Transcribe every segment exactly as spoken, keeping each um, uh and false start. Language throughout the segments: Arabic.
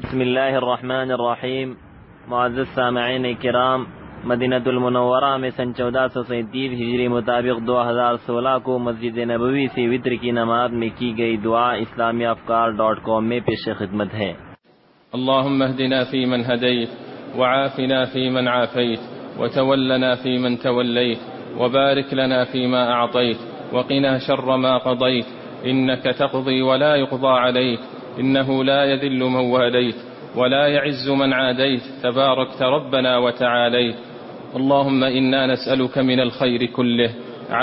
بسم الله الرحمن الرحیم. معزز سامعین کرام، مدینہ المنورہ میں سن چودہ سو سینتیس ہجری مطابق دو ہزار سولہ کو مسجد نبوی سے وتر کی نماز میں کی گئی دعا اسلامی افکار ڈاٹ کام میں پیش خدمت ہے۔ اللهم اهدنا فيمن هديت، وعافنا فيمن عافيت، وتولنا فيمن توليت، وبارك لنا فيما أعطيت، وقنا شر ما قضيت، إنك تقضي ولا يقضى عليك، إنه لا يذل من واليت ولا يعز من عاديت، تباركت ربنا وتعاليت. اللهم إنا نسألك من الخير كله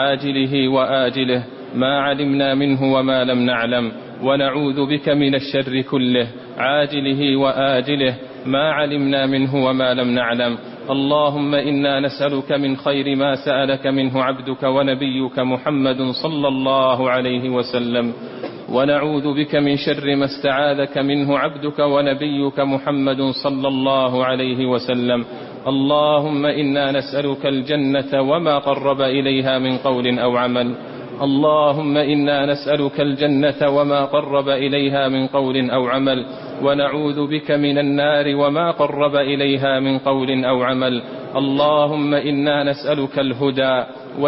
عاجله وآجله ما علمنا منه وما لم نعلم، ونعوذ بك من الشر كله عاجله وآجله ما علمنا منه وما لم نعلم. اللهم إنا نسألك من خير ما سألك منه عبدك ونبيك محمد صلى الله عليه وسلم، ونعوذ بك من شر ما استعاذك منه عبدك ونبيك محمد صلى الله عليه وسلم. اللهم إنا نسألك الجنة وما قرب إليها من قول أو عمل. اللهم إنا نسألك الجنة وما قرب إليها من قول أو عمل، ونعوذ بك من النار وما قرب إليها من قول أو عمل. اللهم إنا نسألك الهدى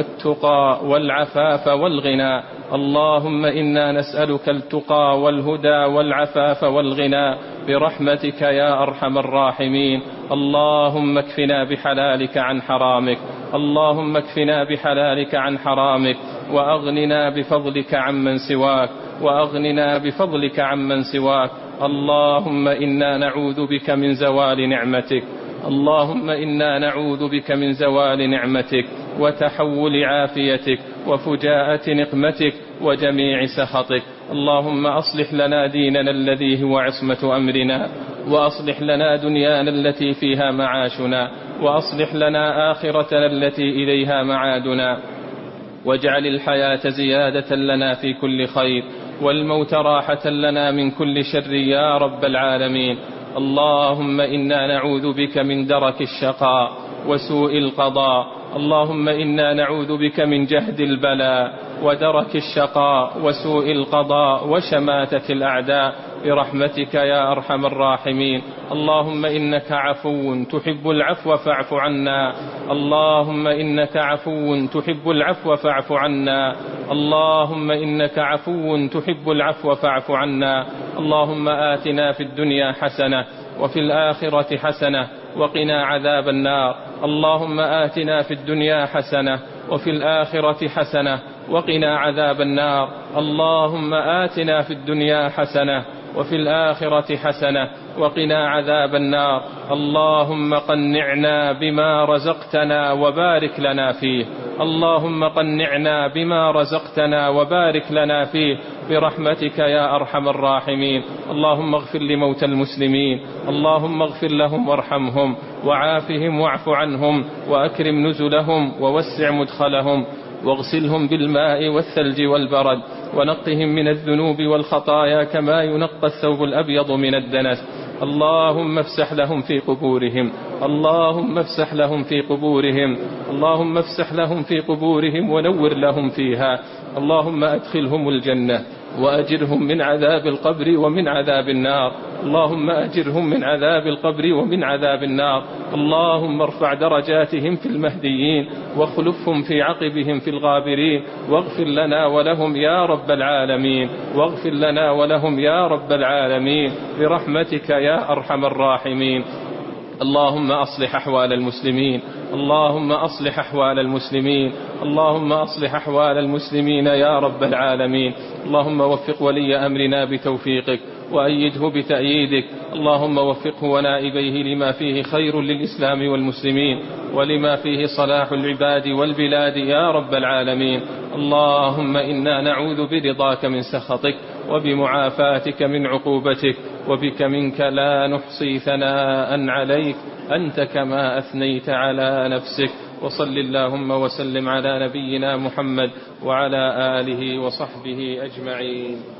والتقى والعفاف والغنى. اللهم إنا نسألك التقى والهدى والعفاف والغنى برحمتك يا أرحم الراحمين. اللهم اكفنا بحلالك عن حرامك، اللهم اكفنا بحلالك عن حرامك، وأغننا بفضلك عمن سواك، وأغننا بفضلك عمن سواك. اللهم إنا نعوذ بك من زوال نعمتك، اللهم إنا نعوذ بك من زوال نعمتك وتحول عافيتك وفجاءة نقمتك وجميع سخطك. اللهم أصلح لنا ديننا الذي هو عصمة أمرنا، وأصلح لنا دنيانا التي فيها معاشنا، وأصلح لنا آخرتنا التي إليها معادنا، واجعل الحياة زيادة لنا في كل خير، والموت راحة لنا من كل شر يا رب العالمين. اللهم إنا نعوذ بك من درك الشقاء وسوء القضاء. اللهم إنا نعوذ بك من جهد البلاء ودرك الشقاء وسوء القضاء وشماتة الأعداء برحمتك يا أرحم الراحمين. اللهم إنك عفو تحب العفو فاعف عنا، اللهم إنك عفو تحب العفو فاعف عنا، اللهم إنك عفو تحب العفو فاعف عنا. اللهم آتنا في الدنيا حسنة وفي الآخرة حسنة وقنا عذاب النار. اللهم آتنا في الدنيا حسنة وفي الآخرة حسنة وقنا عذاب النار. اللهم آتنا في الدنيا حسنة وفي الآخرة حسنة وقنا عذاب النار. اللهم قنعنا بما رزقتنا وبارك لنا فيه، اللهم قنعنا بما رزقتنا وبارك لنا فيه برحمتك يا أرحم الراحمين. اللهم اغفر لموتى المسلمين، اللهم اغفر لهم وارحمهم وعافهم واعف عنهم وأكرم نزلهم ووسع مدخلهم، واغسلهم بالماء والثلج والبرد، ونقهم من الذنوب والخطايا كما ينقى الثوب الأبيض من الدنس. اللهم افسح لهم في قبورهم، اللهم افسح لهم في قبورهم، اللهم افسح لهم في قبورهم ونور لهم فيها. اللهم أدخلهم الجنة وأجرهم من عذاب القبر ومن عذاب النار، اللهم أجرهم من عذاب القبر ومن عذاب النار. اللهم ارفع درجاتهم في المهديين واخلفهم في عقبهم في الغابرين، واغفر لنا ولهم يا رب العالمين، واغفر لنا ولهم يا رب العالمين برحمتك يا أرحم الراحمين. اللهم أصلح أحوال المسلمين، اللهم أصلح أحوال المسلمين، اللهم أصلح أحوال المسلمين يا رب العالمين. اللهم وفق ولي أمرنا بتوفيقك وأيده بتأييدك، اللهم وفقه ونائبيه لما فيه خير للإسلام والمسلمين، ولما فيه صلاح العباد والبلاد يا رب العالمين. اللهم إنا نعوذ برضاك من سخطك وبمعافاتك من عقوبتك، وبك منك لا نحصي ثناء عليك أنت كما أثنيت على نفسك. وصل اللهم وسلم على نبينا محمد وعلى آله وصحبه أجمعين.